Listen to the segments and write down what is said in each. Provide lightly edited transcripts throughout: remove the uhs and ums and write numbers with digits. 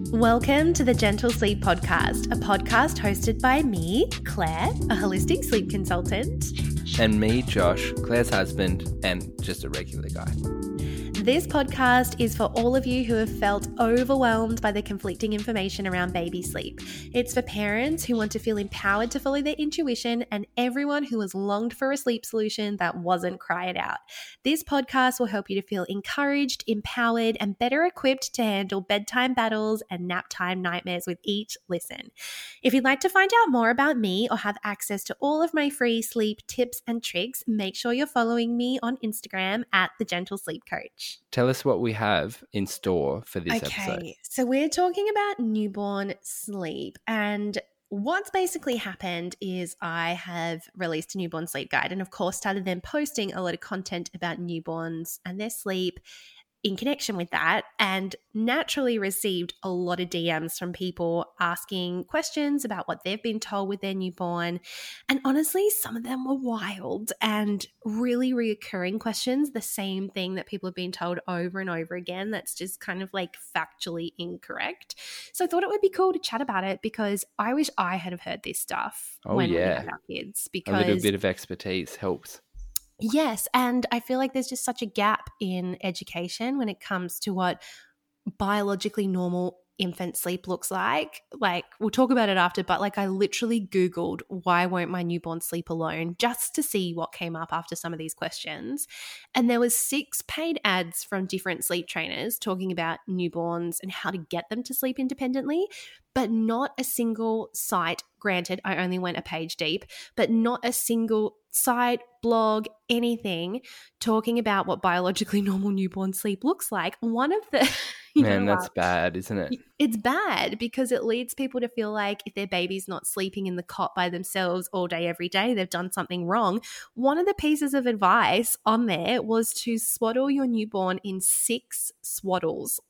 Welcome to the Gentle Sleep Podcast, a podcast hosted by me, Claire, a holistic sleep consultant. And me, Josh, Claire's husband, and just a regular guy. This podcast is for all of you who have felt overwhelmed by the conflicting information around baby sleep. It's for parents who want to feel empowered to follow their intuition and everyone who has longed for a sleep solution that wasn't cried out. This podcast will help you to feel encouraged, empowered, and better equipped to handle bedtime battles and nap time nightmares with each listen. If you'd like to find out more about me or have access to all of my free sleep tips and tricks, make sure you're following me on Instagram at The Gentle Sleep Coach. Tell us what we have in store for this episode. Okay, so we're talking about newborn sleep, and what's basically happened is I have released a newborn sleep guide and of course started then posting a lot of content about newborns and their sleep in connection with that, and naturally received a lot of DMs from people asking questions about what they've been told with their newborn. And honestly, some of them were wild and really reoccurring questions, the same thing that people have been told over and over again that's just kind of like factually incorrect. So I thought it would be cool to chat about it because I wish I had have heard this stuff when we had our kids. Because a little bit of expertise helps. Yes, and I feel like there's just such a gap in education when it comes to what biologically normal infant sleep looks like. Like, we'll talk about it after, but like I literally Googled why won't my newborn sleep alone just to see what came up after some of these questions. And there was 6 paid ads from different sleep trainers talking about newborns and how to get them to sleep independently, but not a single site. Granted, I only went a page deep, but not a single site, blog, anything talking about what biologically normal newborn sleep looks like. One of the that's bad, isn't it? It's bad because it leads people to feel like if their baby's not sleeping in the cot by themselves all day, every day, they've done something wrong. One of the pieces of advice on there was to swaddle your newborn in 6 swaddles.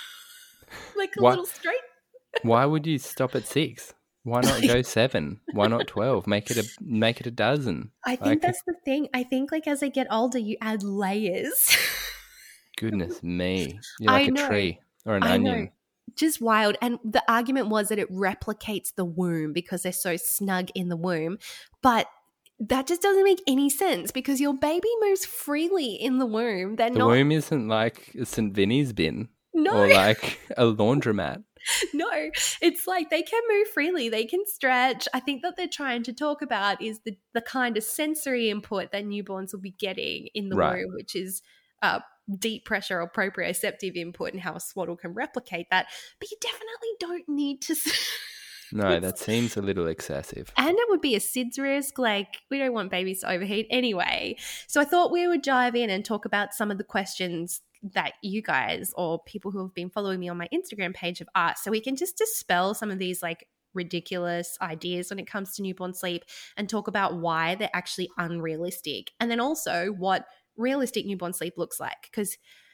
Like a little straight. Why would you stop at 6? Why not go 7? Why not 12? Make it a dozen. I think that's the thing. I think like as they get older, you add layers. Goodness me. You're like a tree or an onion. Just wild. And the argument was that it replicates the womb because they're so snug in the womb. But that just doesn't make any sense because your baby moves freely in the womb. The womb isn't like a St. Vinny's bin. No. Or like a laundromat. No, it's like they can move freely. They can stretch. I think that they're trying to talk about is the kind of sensory input that newborns will be getting in the womb, which is deep pressure or proprioceptive input, and how a swaddle can replicate that. But you definitely don't need to. No, that seems a little excessive. And it would be a SIDS risk. Like, we don't want babies to overheat anyway. So I thought we would dive in and talk about some of the questions that you guys or people who have been following me on my Instagram page have asked, so we can just dispel some of these like ridiculous ideas when it comes to newborn sleep and talk about why they're actually unrealistic, and then also what realistic newborn sleep looks like. Because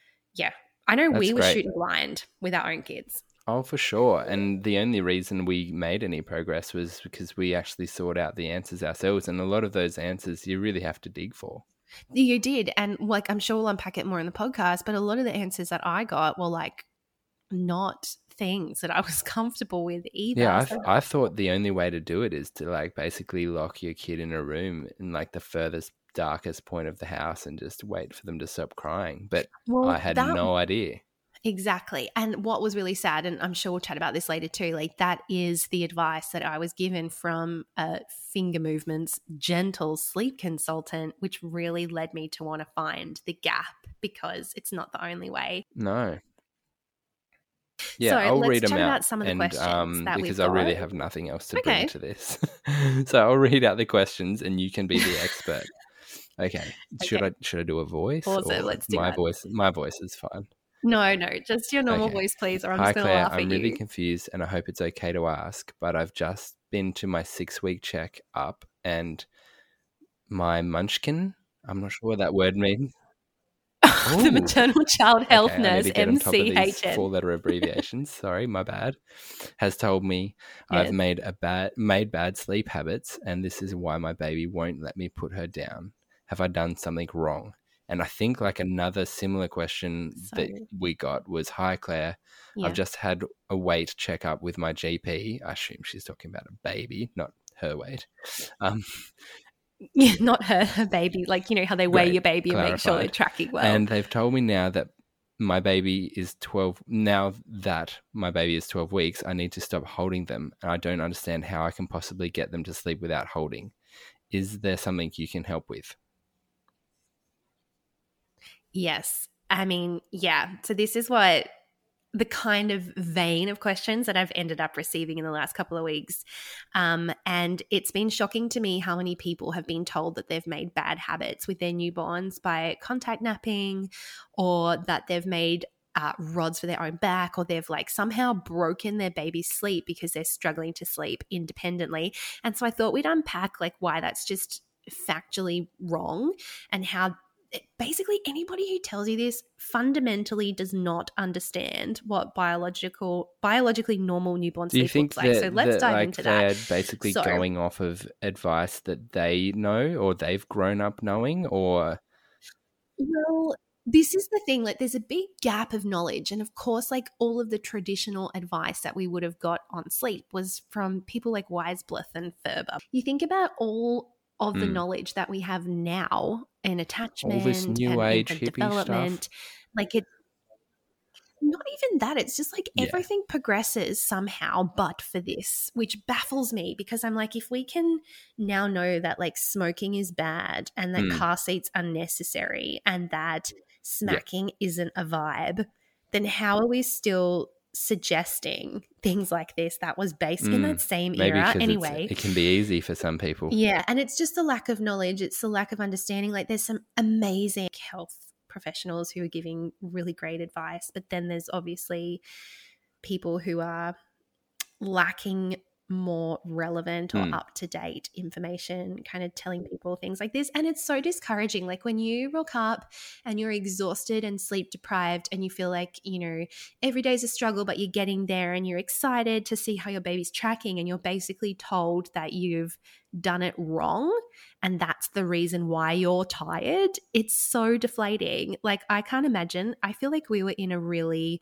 I know we were shooting blind with our own kids. Oh, for sure. And the only reason we made any progress was because we actually sought out the answers ourselves, and a lot of those answers you really have to dig for. You did. And like, I'm sure we'll unpack it more in the podcast, but a lot of the answers that I got were like not things that I was comfortable with either. Yeah, I thought the only way to do it is to like basically lock your kid in a room in like the furthest, darkest point of the house and just wait for them to stop crying. But I had no idea. Exactly. And what was really sad, and I'm sure we'll chat about this later too, like that is the advice that I was given from a Finger Movements gentle sleep consultant, which really led me to want to find the gap because it's not the only way. No. Yeah, so I'll read them out. out some of the questions that because I really have nothing else to bring to this. So I'll read out the questions and you can be the expert. Okay. Should I do a voice? Also, let's do my that. voice. My voice is fine. No, just your normal voice, please, or I'm just going to laugh at you. I'm really confused and I hope it's okay to ask, but I've just been to my 6-week check-up and my munchkin, I'm not sure what that word means. The maternal child health nurse, MCHN. 4-letter abbreviations, sorry, my bad, has told me I've made bad sleep habits and this is why my baby won't let me put her down. Have I done something wrong? And I think like another similar question that we got was, hi, Claire, I've just had a weight checkup with my GP. I assume she's talking about a baby, not her weight. Yeah, not her baby. Like, you know how they weigh your baby and make sure they're tracking well. And they've told me now that my baby is 12. Now that my baby is 12 weeks, I need to stop holding them. And I don't understand how I can possibly get them to sleep without holding. Is there something you can help with? Yes. I mean, yeah. So this is what the kind of vein of questions that I've ended up receiving in the last couple of weeks. And it's been shocking to me how many people have been told that they've made bad habits with their newborns by contact napping, or that they've made rods for their own back, or they've like somehow broken their baby's sleep because they're struggling to sleep independently. And so I thought we'd unpack like why that's just factually wrong, and how basically anybody who tells you this fundamentally does not understand what biologically normal newborn sleep looks like. So let's dive into that. They're basically going off of advice that they know or they've grown up knowing, or? Well, this is the thing, like there's a big gap of knowledge. And of course, like all of the traditional advice that we would have got on sleep was from people like Weisbluth and Ferber. You think about all of the knowledge that we have now in attachment, all this new age and hippie development, stuff. Like it's not even that. It's just like everything progresses somehow, but for this, which baffles me, because I'm like, if we can now know that like smoking is bad and that car seats are necessary and that smacking isn't a vibe, then how are we still suggesting things like this that was based in that same era anyway? It can be easy for some people. Yeah, and it's just the lack of knowledge. It's the lack of understanding. Like there's some amazing health professionals who are giving really great advice, but then there's obviously people who are lacking more relevant or up-to-date information, kind of telling people things like this. And it's so discouraging. Like when you rock up and you're exhausted and sleep deprived and you feel like, you know, every day's a struggle, but you're getting there and you're excited to see how your baby's tracking, and you're basically told that you've done it wrong and that's the reason why you're tired. It's so deflating. Like I can't imagine. I feel like we were in a really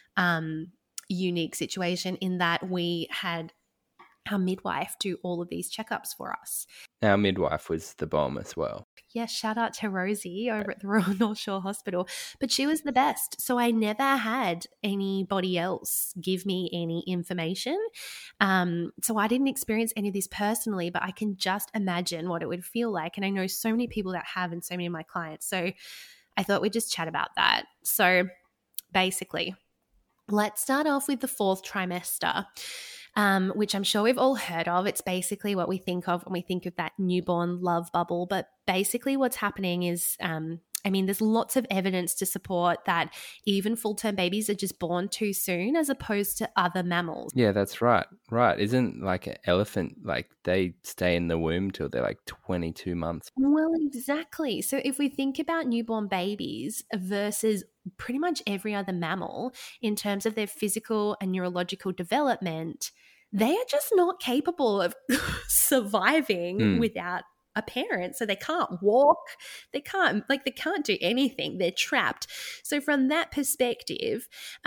unique situation in that we had our midwife do all of these checkups for us. Our midwife was the bomb as well. Yeah, shout out to Rosie over at the Royal North Shore Hospital. But she was the best. So I never had anybody else give me any information. So I didn't experience any of this personally, but I can just imagine what it would feel like. And I know so many people that have, and so many of my clients. So I thought we'd just chat about that. So basically, let's start off with the 4th trimester. Which I'm sure we've all heard of. It's basically what we think of when we think of that newborn love bubble. But basically what's happening is, there's lots of evidence to support that even full-term babies are just born too soon as opposed to other mammals. Yeah, that's right. Right. Isn't like an elephant, like they stay in the womb till they're like 22 months? Well, exactly. So if we think about newborn babies versus pretty much every other mammal in terms of their physical and neurological development, they are just not capable of surviving without a parent. So they can't walk, they can't do anything. They're trapped. So from that perspective,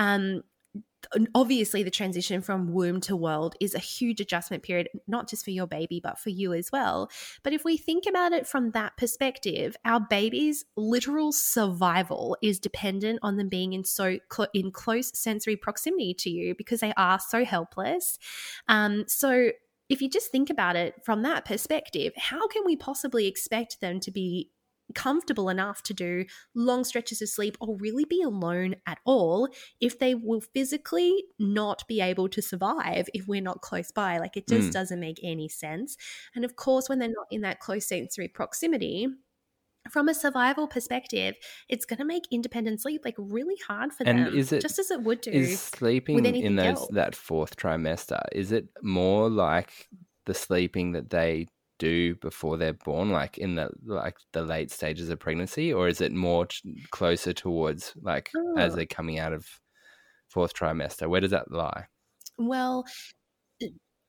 obviously the transition from womb to world is a huge adjustment period, not just for your baby, but for you as well. But if we think about it from that perspective, our baby's literal survival is dependent on them being in close sensory proximity to you, because they are so helpless. So if you just think about it from that perspective, how can we possibly expect them to be comfortable enough to do long stretches of sleep or really be alone at all if they will physically not be able to survive if we're not close by? Like it just doesn't make any sense. And of course, when they're not in that close sensory proximity, from a survival perspective, it's going to make independent sleep like really hard for them, just as it would do. Is sleeping in that 4th trimester, is it more like the sleeping that they do before they're born, like in the late stages of pregnancy, or is it more closer towards as they're coming out of 4th trimester? Where does that lie? Well,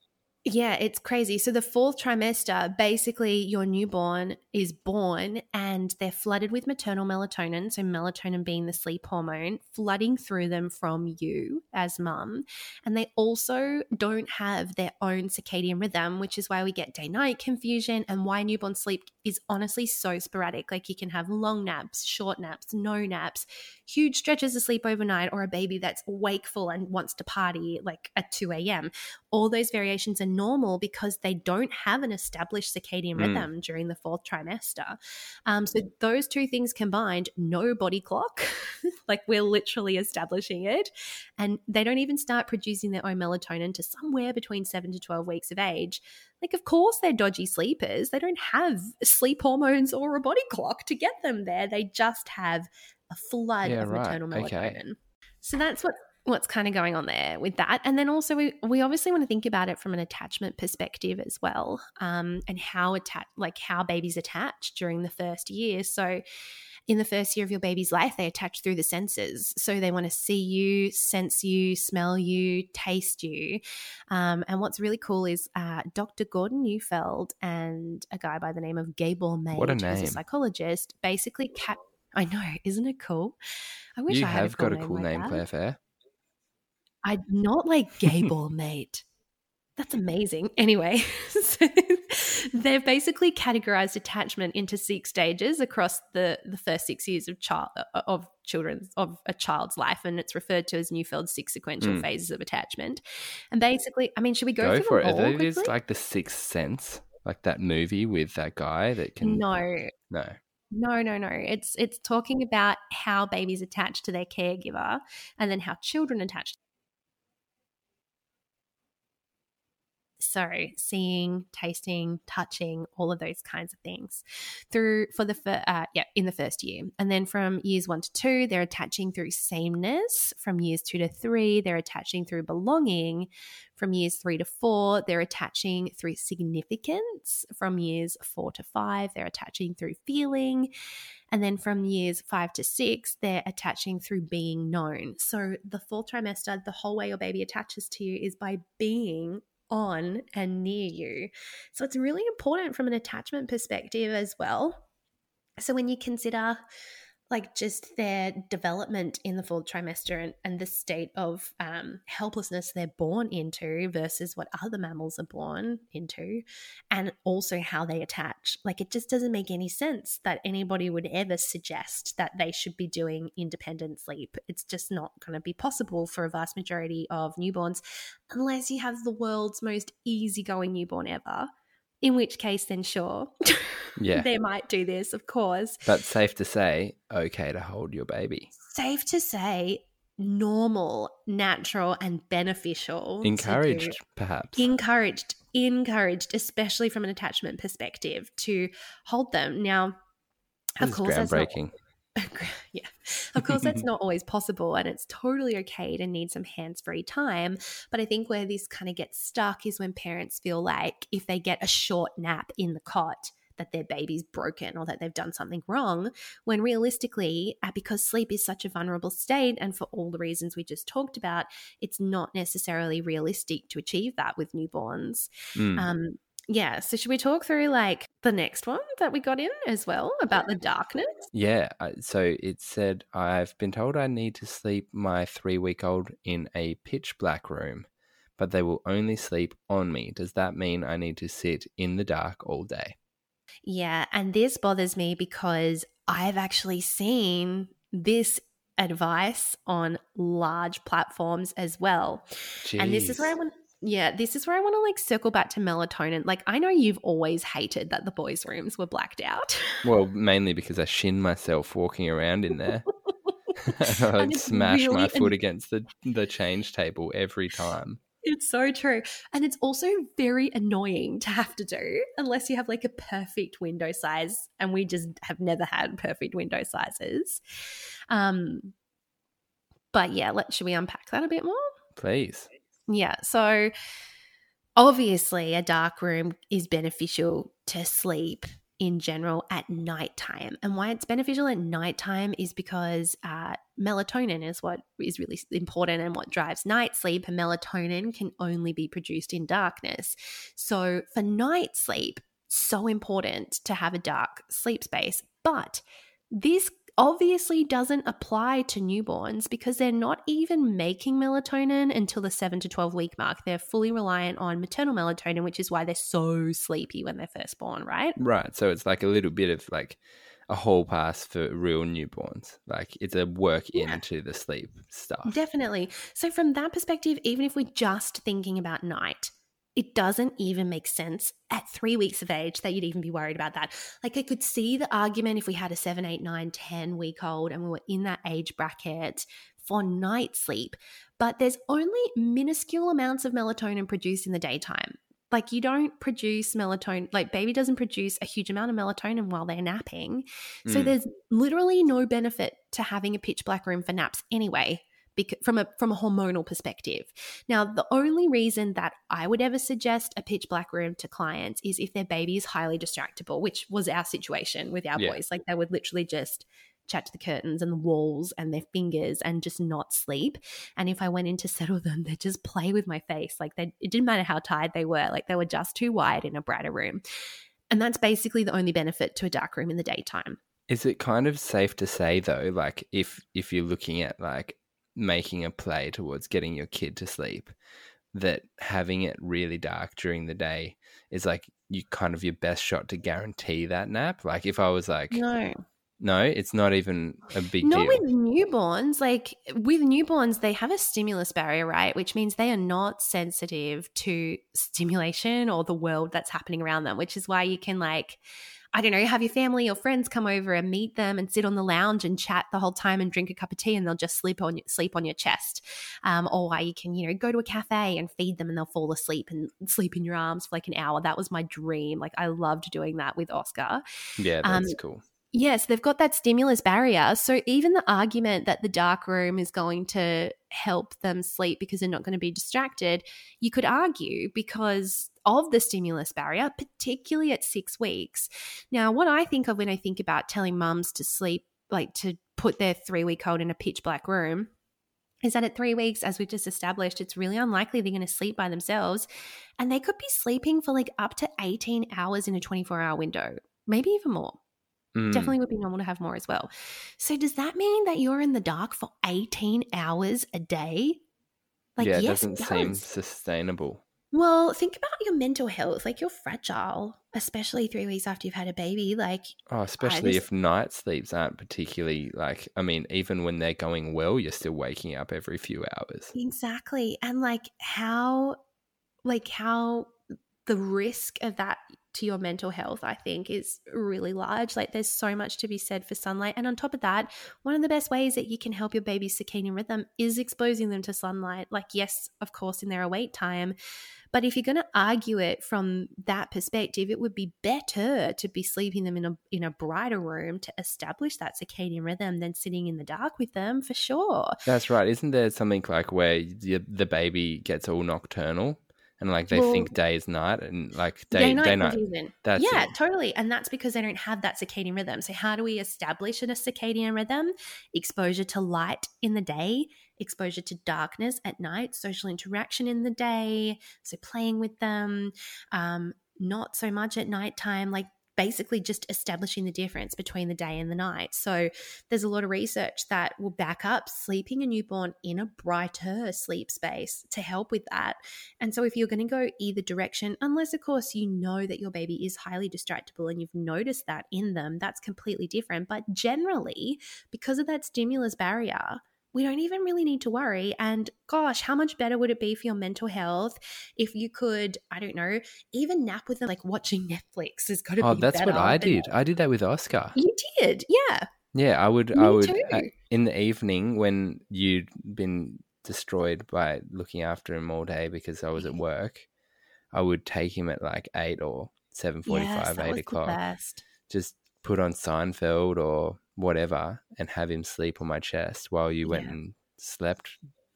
Yeah, it's crazy. So the fourth trimester, basically your newborn is born and they're flooded with maternal melatonin, so melatonin being the sleep hormone, flooding through them from you as mum. And they also don't have their own circadian rhythm, which is why we get day-night confusion and why newborn sleep is honestly so sporadic. Like you can have long naps, short naps, no naps, huge stretches of sleep overnight, or a baby that's wakeful and wants to party like at 2 a.m. All those variations are normal because they don't have an established circadian rhythm during the fourth trimester. So those two things combined, no body clock, like we're literally establishing it, and they don't even start producing their own melatonin to somewhere between 7 to 12 weeks of age. Like, of course, they're dodgy sleepers. They don't have sleep hormones or a body clock to get them there. They just have a flood of maternal melatonin. Okay. So that's what's kind of going on there with that. And then also we obviously want to think about it from an attachment perspective as well, and how babies attach during the first year. So in the first year of your baby's life, they attach through the senses. So they want to see you, sense you, smell you, taste you. And what's really cool is Dr. Gordon Neufeld and a guy by the name of Gabor Mate, who's a psychologist, basically I know, isn't it cool? I wish I had a cool name. You have got a cool name, Claire Fair. I'm not like Gabor Mate. That's amazing. Anyway, so they've basically categorized attachment into 6 stages across the first 6 years of a child's life, and it's referred to as Neufeld's 6 sequential phases of attachment. And basically, I mean, should we go through them all quickly? Are these like The Sixth Sense, like that movie with that guy that can? No. It's talking about how babies attach to their caregiver, and then how children attach. So seeing, tasting, touching, all of those kinds of things in the first year. And then from years 1 to 2, they're attaching through sameness. From years 2 to 3, they're attaching through belonging. From years 3 to 4, they're attaching through significance. From years 4 to 5, they're attaching through feeling. And then from years 5 to 6, they're attaching through being known. So the fourth trimester, the whole way your baby attaches to you is by being on and near you. So it's really important from an attachment perspective as well. So when you consider like just their development in the fourth trimester and the state of helplessness they're born into versus what other mammals are born into, and also how they attach, like it just doesn't make any sense that anybody would ever suggest that they should be doing independent sleep. It's just not going to be possible for a vast majority of newborns unless you have the world's most easygoing newborn ever. In which case, then sure, yeah, they might do this, of course. But safe to say, okay to hold your baby. Safe to say, normal, natural, and beneficial. Encouraged, perhaps. Encouraged, especially from an attachment perspective, to hold them. Now, of course, groundbreaking. Yeah, of course, that's not always possible, and it's totally okay to need some hands-free time. But I think where this kind of gets stuck is when parents feel like if they get a short nap in the cot, that their baby's broken or that they've done something wrong, when realistically, because sleep is such a vulnerable state, and for all the reasons we just talked about, it's not necessarily realistic to achieve that with newborns. Yeah, so should we talk through like the next one that we got in as well about the darkness? Yeah, so it said, I've been told I need to sleep my 3-week-old in a pitch black room, but they will only sleep on me. Does that mean I need to sit in the dark all day? Yeah, and this bothers me because I've actually seen this advice on large platforms as well. Jeez. And this is where I want to like circle back to melatonin. Like I know you've always hated that the boys' rooms were blacked out. Well, mainly because I shin myself walking around in there. I'd smash really my foot against the change table every time. It's so true. And it's also very annoying to have to do unless you have like a perfect window size, and we just have never had perfect window sizes. But yeah, should we unpack that a bit more? Please. Yeah. So obviously a dark room is beneficial to sleep in general at nighttime. And why it's beneficial at nighttime is because melatonin is what is really important and what drives night sleep. And melatonin can only be produced in darkness. So for night sleep, so important to have a dark sleep space. But this obviously doesn't apply to newborns because they're not even making melatonin until the 7 to 12 week mark. They're fully reliant on maternal melatonin, which is why they're so sleepy when they're first born, right? Right. So it's like a little bit of like a whole pass for real newborns. Like it's a work into the sleep stuff. Definitely. So from that perspective, even if we're just thinking about night, it doesn't even make sense at 3 weeks of age that you'd even be worried about that. Like I could see the argument if we had a 7, 8, 9, 10 week old and we were in that age bracket for night sleep, but there's only minuscule amounts of melatonin produced in the daytime. Like you don't produce melatonin, like baby doesn't produce a huge amount of melatonin while they're napping. So there's literally no benefit to having a pitch black room for naps anyway. From a hormonal perspective. Now, the only reason that I would ever suggest a pitch black room to clients is if their baby is highly distractible, which was our situation with our boys. Like they would literally just chat to the curtains and the walls and their fingers and just not sleep. And if I went in to settle them, they'd just play with my face. Like it didn't matter how tired they were. Like they were just too wide in a brighter room. And that's basically the only benefit to a dark room in the daytime. Is it kind of safe to say though, like if you're looking at like making a play towards getting your kid to sleep, that having it really dark during the day is like you kind of your best shot to guarantee that nap? Like if I was like, no, it's not even a big deal. Not with newborns. Like with newborns, they have a stimulus barrier, right? Which means they are not sensitive to stimulation or the world that's happening around them, which is why you can like, I don't know, have your family or friends come over and meet them and sit on the lounge and chat the whole time and drink a cup of tea and they'll just sleep on your chest. Or why you can, go to a cafe and feed them and they'll fall asleep and sleep in your arms for like an hour. That was my dream. Like I loved doing that with Oscar. Yeah, that's cool. Yes, they've got that stimulus barrier. So even the argument that the dark room is going to help them sleep because they're not going to be distracted, you could argue because of the stimulus barrier, particularly at 6 weeks. Now, what I think of when I think about telling mums to sleep, like to put their 3-week-old in a pitch black room, is that at 3 weeks, as we've just established, it's really unlikely they're going to sleep by themselves. And they could be sleeping for like up to 18 hours in a 24-hour window, maybe even more. Definitely would be normal to have more as well. So does that mean that you're in the dark for 18 hours a day? Like, yeah, yes, it doesn't seem sustainable. Well, think about your mental health. Like you're fragile, especially 3 weeks after you've had a baby. Like, especially if night sleeps aren't particularly like, I mean, even when they're going well, you're still waking up every few hours. Exactly. And like how the risk of that to your mental health, I think, is really large. Like there's so much to be said for sunlight. And on top of that, one of the best ways that you can help your baby's circadian rhythm is exposing them to sunlight. Like, yes, of course, in their awake time. But if you're going to argue it from that perspective, it would be better to be sleeping them in a brighter room to establish that circadian rhythm than sitting in the dark with them, for sure. That's right. Isn't there something like where the baby gets all nocturnal? And like they think day is night and like day night. That's it. Totally. And that's because they don't have that circadian rhythm. So how do we establish a circadian rhythm? Exposure to light in the day, exposure to darkness at night, social interaction in the day, so playing with them, not so much at nighttime, like basically just establishing the difference between the day and the night. So there's a lot of research that will back up sleeping a newborn in a brighter sleep space to help with that. And so if you're going to go either direction, unless of course you know that your baby is highly distractible and you've noticed that in them, that's completely different. But generally, because of that stimulus barrier, we don't even really need to worry. And gosh, how much better would it be for your mental health if you could, I don't know, even nap with them, like watching Netflix has got to be better. Oh, that's what I did. I did that with Oscar. You did? Yeah. Yeah, I would in the evening when you'd been destroyed by looking after him all day because I was at work, I would take him at like 8 or 7:45, 8 o'clock. Just put on Seinfeld or whatever and have him sleep on my chest while you went and slept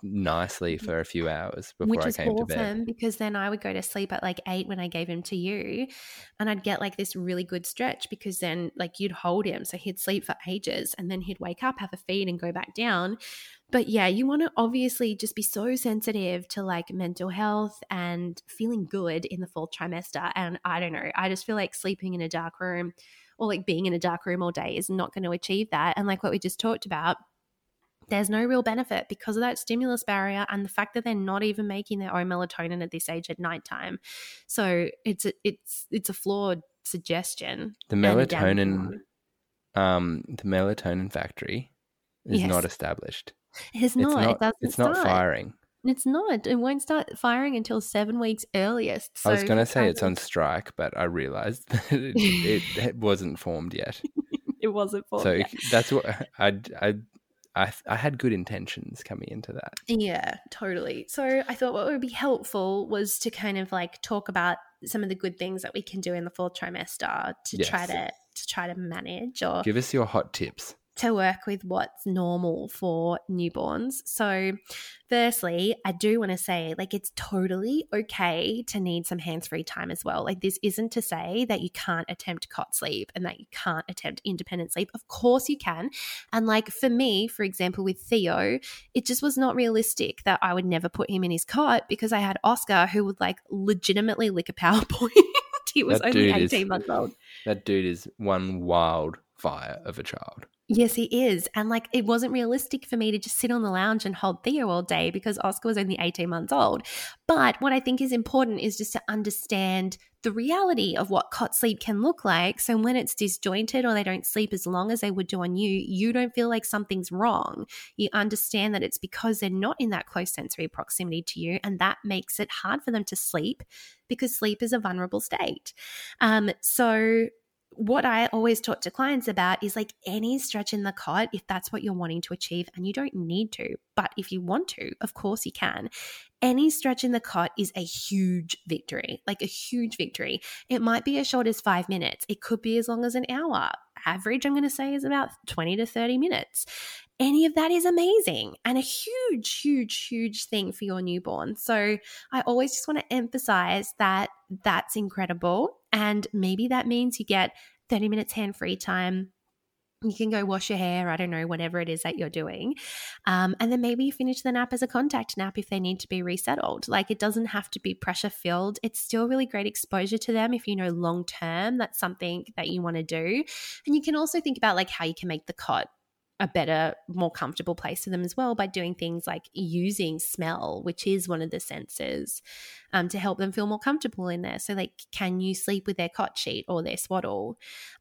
nicely for a few hours before Which I is came to bed. awesome, because then I would go to sleep at like 8 when I gave him to you, and I'd get like this really good stretch, because then like you'd hold him, so he'd sleep for ages, and then he'd wake up, have a feed, and go back down. But yeah, you want to obviously just be so sensitive to like mental health and feeling good in the fourth trimester. And I don't know, I just feel like sleeping in a dark room or like being in a dark room all day is not going to achieve that. And like what we just talked about, there's no real benefit because of that stimulus barrier and the fact that they're not even making their own melatonin at this age at nighttime. So it's a flawed suggestion. The melatonin factory is not established. It's not. It's not firing. It's not. It won't start firing until 7 weeks earliest. So I was going to say it's on strike, but I realized that it wasn't formed yet. It wasn't formed yet. So that's what I had good intentions coming into that. Yeah, totally. So I thought what would be helpful was to kind of like talk about some of the good things that we can do in the fourth trimester to try to manage, or give us your hot tips to work with what's normal for newborns. So firstly, I do want to say, like, it's totally okay to need some hands-free time as well. Like, this isn't to say that you can't attempt cot sleep and that you can't attempt independent sleep. Of course you can. And like for me, for example, with Theo, it just was not realistic that I would never put him in his cot because I had Oscar, who would like legitimately lick a PowerPoint. He was only 18 months old. That dude is one wildfire of a child. Yes, he is. And like it wasn't realistic for me to just sit on the lounge and hold Theo all day because Oscar was only 18 months old. But what I think is important is just to understand the reality of what cot sleep can look like. So when it's disjointed or they don't sleep as long as they would do on you, you don't feel like something's wrong. You understand that it's because they're not in that close sensory proximity to you, and that makes it hard for them to sleep because sleep is a vulnerable state. So what I always talk to clients about is like any stretch in the cot, if that's what you're wanting to achieve, and you don't need to, but if you want to, of course you can. Any stretch in the cot is a huge victory, like a huge victory. It might be as short as 5 minutes. It could be as long as an hour. Average, I'm going to say, is about 20 to 30 minutes. Any of that is amazing and a huge, huge, huge thing for your newborn. So I always just want to emphasize that that's incredible. And maybe that means you get 30 minutes hand-free time. You can go wash your hair, I don't know, whatever it is that you're doing. And then maybe you finish the nap as a contact nap if they need to be resettled. Like it doesn't have to be pressure filled. It's still really great exposure to them if you know long term that's something that you want to do. And you can also think about like how you can make the cot a better, more comfortable place for them as well by doing things like using smell, which is one of the senses, to help them feel more comfortable in there. So like, can you sleep with their cot sheet or their swaddle?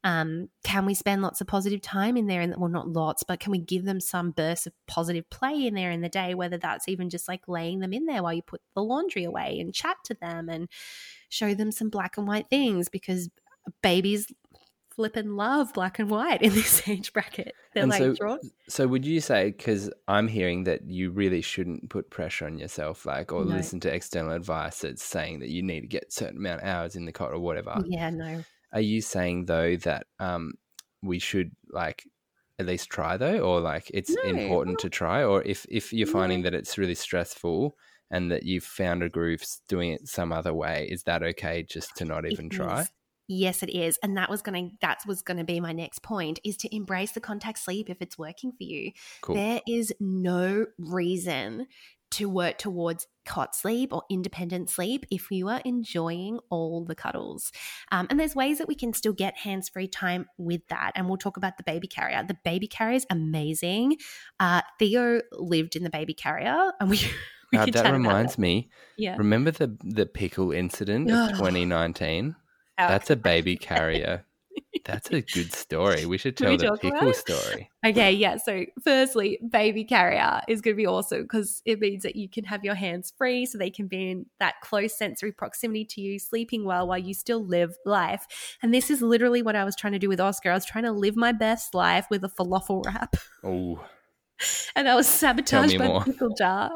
Can we spend lots of positive time in there? And well, not lots, but can we give them some bursts of positive play in there in the day, whether that's even just like laying them in there while you put the laundry away and chat to them and show them some black and white things, because babies flipping love black and white in this age bracket. They're and like, so would you say, because I'm hearing that you really shouldn't put pressure on yourself, like, or listen to external advice that's saying that you need to get a certain amount of hours in the cot or whatever. Yeah, no. Are you saying though that we should like at least try though, or like it's important to try, or if you're finding that it's really stressful and that you've found a groove doing it some other way, is that okay just to not even try? Yes, it is. And that was going to be my next point, is to embrace the contact sleep if it's working for you. Cool. There is no reason to work towards cot sleep or independent sleep if you are enjoying all the cuddles. And there's ways that we can still get hands-free time with that. And we'll talk about the baby carrier. The baby carrier is amazing. Theo lived in the baby carrier, and we that reminds me. Yeah. Remember the pickle incident of 2019? That's a baby carrier. That's a good story. We should tell the pickle story. Okay, yeah. So firstly, baby carrier is going to be awesome because it means that you can have your hands free so they can be in that close sensory proximity to you, sleeping well while you still live life. And this is literally what I was trying to do with Oscar. I was trying to live my best life with a falafel wrap. Oh. And I was sabotaged by the pickle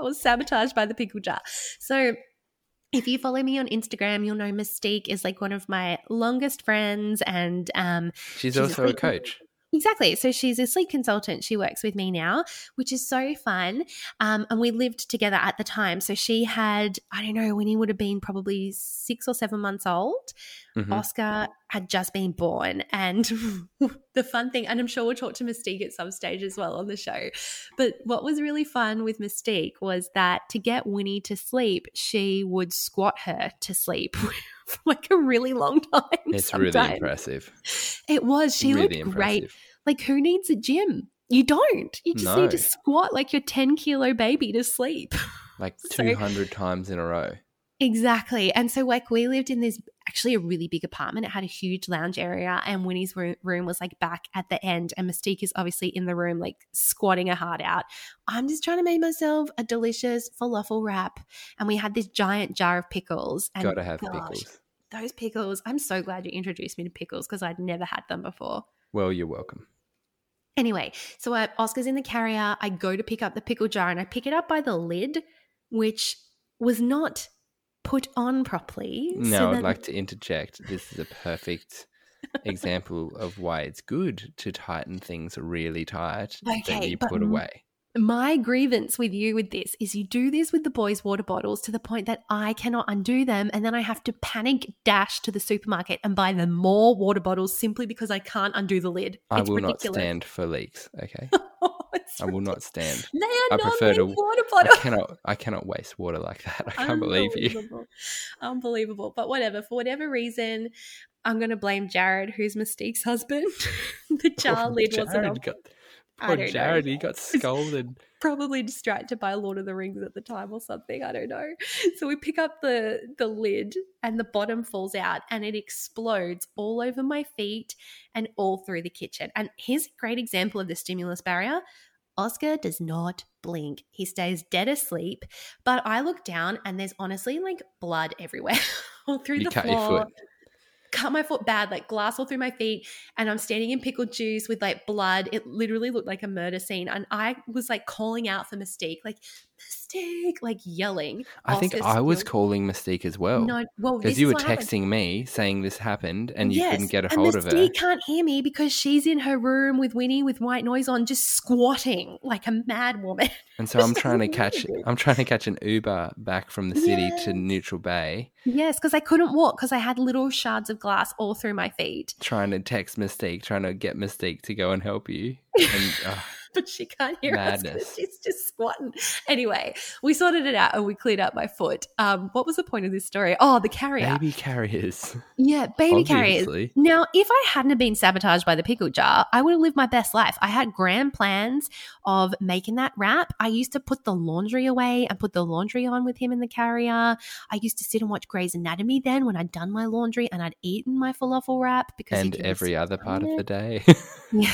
jar. So if you follow me on Instagram, you'll know Mystique is like one of my longest friends, and she's also a coach. Exactly. So she's a sleep consultant. She works with me now, which is so fun. And we lived together at the time. So she had, I don't know, when he would have been probably 6 or 7 months old. Mm-hmm. Oscar had just been born. And the fun thing, and I'm sure we'll talk to Mystique at some stage as well on the show, but what was really fun with Mystique was that to get Winnie to sleep, she would squat her to sleep for like a really long time. It's sometimes really impressive. It was. She really looked great. Like, who needs a gym? You don't. You just need to squat like your 10-kilo baby to sleep. Like 200 times in a row. Exactly. And so, like, we lived in this actually a really big apartment. It had a huge lounge area, and Winnie's room was like back at the end, and Mystique is obviously in the room, like squatting her heart out. I'm just trying to make myself a delicious falafel wrap, and we had this giant jar of pickles. And gotta have pickles. Those pickles. I'm so glad you introduced me to pickles because I'd never had them before. Well, you're welcome. Anyway, so Oscar's in the carrier. I go to pick up the pickle jar, and I pick it up by the lid, which was not put on properly. No, I'd like to interject. This is a perfect example of why it's good to tighten things really tight that you put away. My grievance with you with this is you do this with the boys' water bottles to the point that I cannot undo them, and then I have to panic dash to the supermarket and buy them more water bottles simply because I can't undo the lid. I will not stand for leaks, okay? I will not stand. They are non-leak water bottles. I cannot waste water like that. I can't believe you. Unbelievable. But whatever. For whatever reason, I'm going to blame Jared, who's Mystique's husband. The jar lid wasn't on. Poor Jared, he got scolded. Probably distracted by Lord of the Rings at the time or something. I don't know. So we pick up the lid and the bottom falls out and it explodes all over my feet and all through the kitchen. And here's a great example of the stimulus barrier. Oscar does not blink. He stays dead asleep. But I look down and there's honestly like blood everywhere all through the floor. Your foot. Cut my foot bad, like glass all through my feet, and I'm standing in pickle juice with like blood. It literally looked like a murder scene, and I was like calling out for Mystique, like Mystique, like yelling. I think I was calling Mystique as well. No, well, because you were texting me saying this happened, and you couldn't get a hold of her. Mystique can't hear me because she's in her room with Winnie with white noise on, just squatting like a mad woman. And so I'm trying to catch an Uber back from the city to Neutral Bay. Yes, because I couldn't walk because I had little shards of glass all through my feet. Trying to text Mystique, trying to get Mystique to go and help you. And, but she can't hear us because she's just squatting. Anyway, we sorted it out and we cleared up my foot. What was the point of this story? Oh, the carrier. Baby carriers. Yeah, baby carriers. Now, if I hadn't have been sabotaged by the pickle jar, I would have lived my best life. I had grand plans of making that wrap. I used to put the laundry away and put the laundry on with him in the carrier. I used to sit and watch Grey's Anatomy then when I'd done my laundry and I'd eaten my falafel wrap. And every other part of the day. Yeah.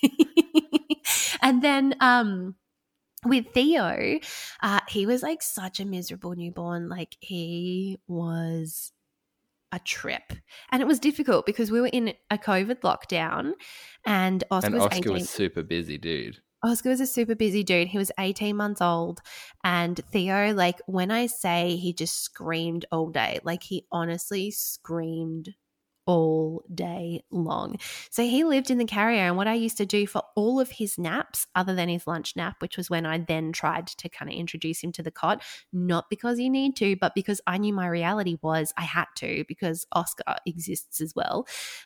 And then with Theo, he was like such a miserable newborn. Like he was a trip. And it was difficult because we were in a COVID lockdown and Oscar was super busy, dude. Oscar was a super busy dude. He was 18 months old. And Theo, like when I say he just screamed all day, like he honestly screamed all day long. So he lived in the carrier, and what I used to do for all of his naps, other than his lunch nap, which was when I then tried to kind of introduce him to the cot, not because you need to, but because I knew my reality was I had to because Oscar exists as well.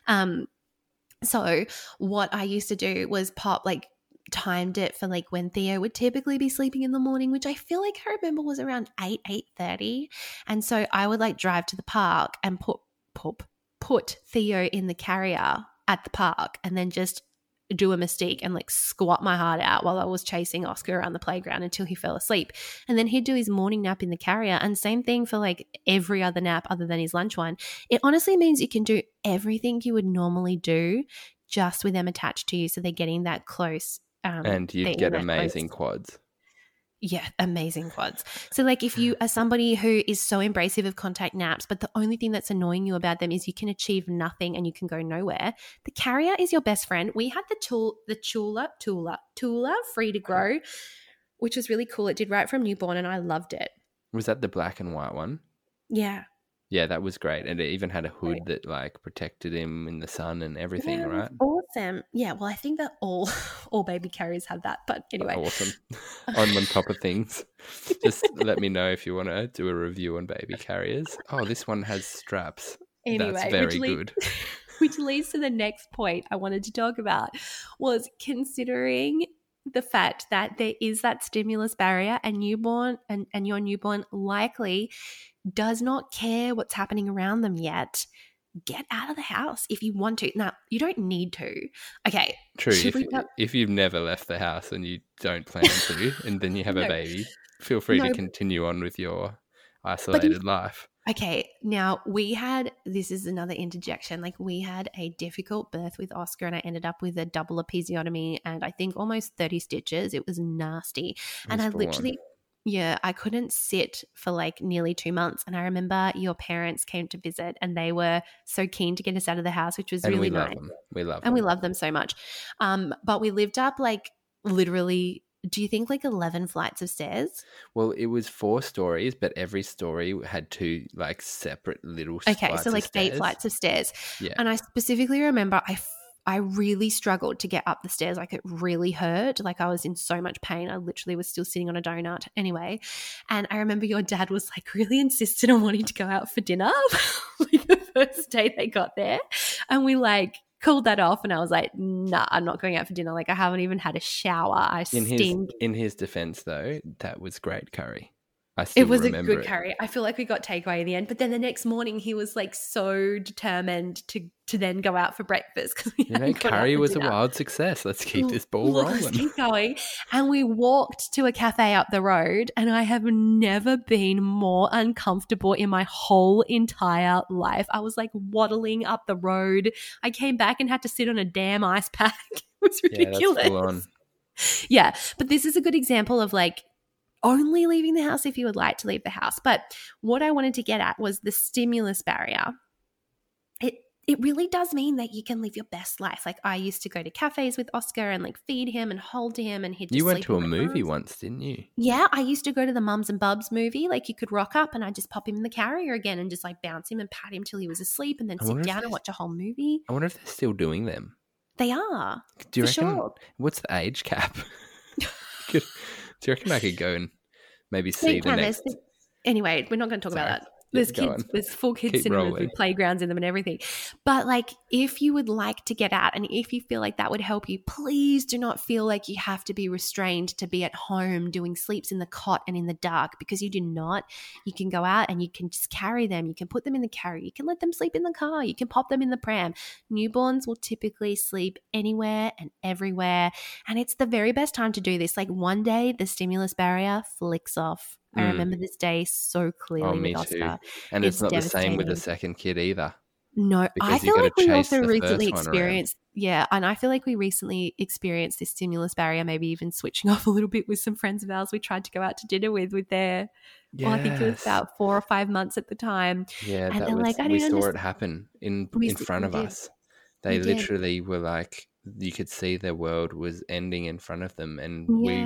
So what I used to do was timed it for like when Theo would typically be sleeping in the morning, which I feel like I remember was around 8:30. And so I would like drive to the park and put Theo in the carrier at the park and then just do a Mystique and like squat my heart out while I was chasing Oscar around the playground until he fell asleep. And then he'd do his morning nap in the carrier, and same thing for like every other nap other than his lunch one. It honestly means you can do everything you would normally do just with them attached to you, so they're getting that close. And you'd get amazing quads. Yeah, amazing quads. So like if you are somebody who is so embracive of contact naps, but the only thing that's annoying you about them is you can achieve nothing and you can go nowhere, the carrier is your best friend. We had the Tula Free to Grow, which was really cool. It did right from newborn and I loved it. Was that the black and white one? Yeah. Yeah, that was great. And it even had a hood that like protected him in the sun and everything, right? Awesome. awesome. Yeah, well, I think that all baby carriers have that. But anyway. Awesome. On top of things. Just let me know if you want to do a review on baby carriers. Oh, this one has straps. Anyway, that's very good. Which leads to the next point I wanted to talk about, was considering the fact that there is that stimulus barrier, and your newborn likely does not care what's happening around them yet. Get out of the house if you want to. Now, you don't need to. Okay. True. If you've never left the house and you don't plan to, and then you have a baby, feel free to continue on with your isolated life. Okay, now this is another interjection, like we had a difficult birth with Oscar, and I ended up with a double episiotomy and I think almost 30 stitches. It was nasty. And I literally, I couldn't sit for like nearly 2 months. And I remember your parents came to visit and they were so keen to get us out of the house, which was really nice. We love them. And we love them so much. But we lived up like literally, do you think like 11 flights of stairs? Well, it was 4 stories, but every story had 2 like separate little flights so like of stairs. 8 flights of stairs. Yeah. And I specifically remember I really struggled to get up the stairs. Like it really hurt. Like I was in so much pain. I literally was still sitting on a donut anyway. And I remember your dad was like really insistent on wanting to go out for dinner like the first day they got there. And we like called that off, and I was like, nah, I'm not going out for dinner. Like I haven't even had a shower. I steamed. In his defense though, that was great curry. It was a good curry. I feel like we got takeaway in the end, but then the next morning he was like so determined to then go out for breakfast because curry was a wild success. Let's keep this ball rolling. Let's keep going. And we walked to a cafe up the road, and I have never been more uncomfortable in my whole entire life. I was like waddling up the road. I came back and had to sit on a damn ice pack. It was ridiculous. Yeah, that's full on. Yeah, but this is a good example of like only leaving the house if you would like to leave the house. But what I wanted to get at was the stimulus barrier. It really does mean that you can live your best life. Like I used to go to cafes with Oscar and like feed him and hold him, and he'd just You went sleep to a in my movie arms. once, didn't you? Yeah, I used to go to the Mums and Bubs movie. Like you could rock up and I'd just pop him in the carrier again and just like bounce him and pat him till he was asleep, and then sit down and watch a whole movie. I wonder if they're still doing them. They are. Do you reckon? Sure. What's the age cap? Do you reckon I could go and maybe see the next? Anyway, we're not going to talk about that. There's kids, there's full kids cinemas with playgrounds in them and everything. But like, if you would like to get out and if you feel like that would help you, please do not feel like you have to be restrained to be at home doing sleeps in the cot and in the dark, because you do not. You can go out and you can just carry them. You can put them in the carrier. You can let them sleep in the car. You can pop them in the pram. Newborns will typically sleep anywhere and everywhere. And it's the very best time to do this. Like one day the stimulus barrier flicks off. I remember this day so clearly with Oscar. Too. And it's not the same with the second kid either. No, I feel like we also recently experienced, and I feel like we recently experienced this stimulus barrier, maybe even switching off a little bit with some friends of ours we tried to go out to dinner with their, well, I think it was about 4 or 5 months at the time. Yeah, and we saw it happen in front of us. They literally were like, you could see their world was ending in front of them, and we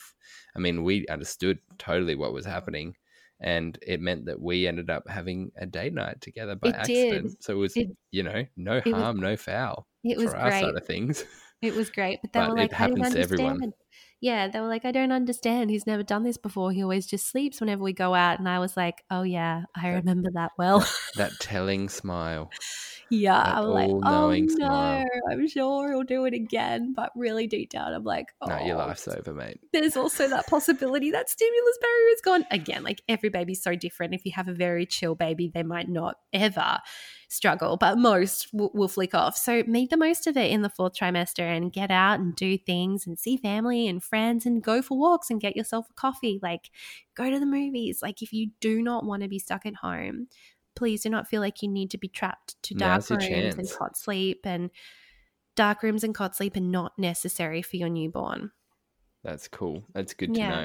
we understood totally what was happening, and it meant that we ended up having a date night together by accident. So it was, no harm, no foul. It was for great. our side of things. It was great, but they were like, it happens to everyone. Yeah, they were like, I don't understand. He's never done this before. He always just sleeps whenever we go out. And I was like, oh yeah, I remember that well. That telling smile. Yeah, I was like, oh no, smile. I'm sure he'll do it again. But really deep down, I'm like, oh. No, your life's over, mate. There's also that possibility that stimulus barrier is gone. Again, like every baby's so different. If you have a very chill baby, they might not ever struggle, but most will flick off. So make the most of it in the 4th trimester and get out and do things and see family and friends and go for walks and get yourself a coffee. Like go to the movies. Like if you do not want to be stuck at home, please do not feel like you need to be trapped to dark rooms and cot sleep. And dark rooms and cot sleep are not necessary for your newborn. That's cool. That's good to know.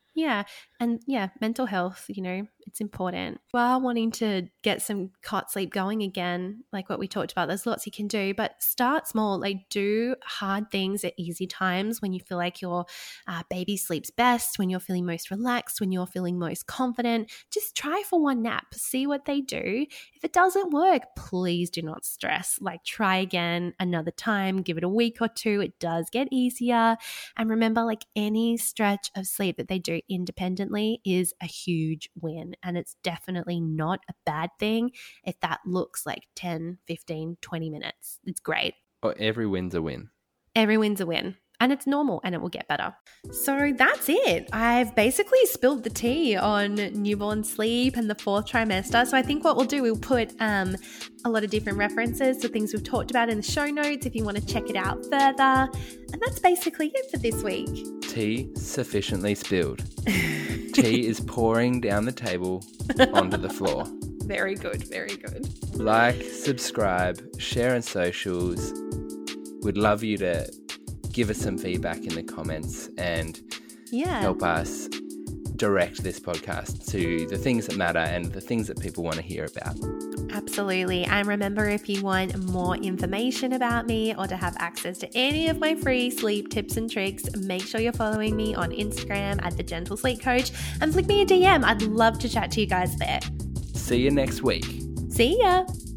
Yeah. And yeah, mental health, it's important. While wanting to get some cot sleep going again, like what we talked about, there's lots you can do, but start small. Like do hard things at easy times when you feel like your baby sleeps best, when you're feeling most relaxed, when you're feeling most confident. Just try for one nap, see what they do. If it doesn't work, please do not stress. Like try again another time, give it a week or two. It does get easier. And remember, like any stretch of sleep that they do independently is a huge win. And it's definitely not a bad thing if that looks like 10, 15, 20 minutes. It's great. Or every win's a win. Every win's a win. And it's normal and it will get better. So that's it. I've basically spilled the tea on newborn sleep and the 4th trimester. So I think what we'll do, we'll put a lot of different references to things we've talked about in the show notes if you want to check it out further. And that's basically it for this week. Tea sufficiently spilled. Tea is pouring down the table onto the floor. Very good, very good. Like, subscribe, share on socials. We'd love you to give us some feedback in the comments and help us direct this podcast to the things that matter and the things that people want to hear about. Absolutely. And remember, if you want more information about me or to have access to any of my free sleep tips and tricks, make sure you're following me on Instagram at The Gentle Sleep Coach and flick me a DM. I'd love to chat to you guys there. See you next week. See ya.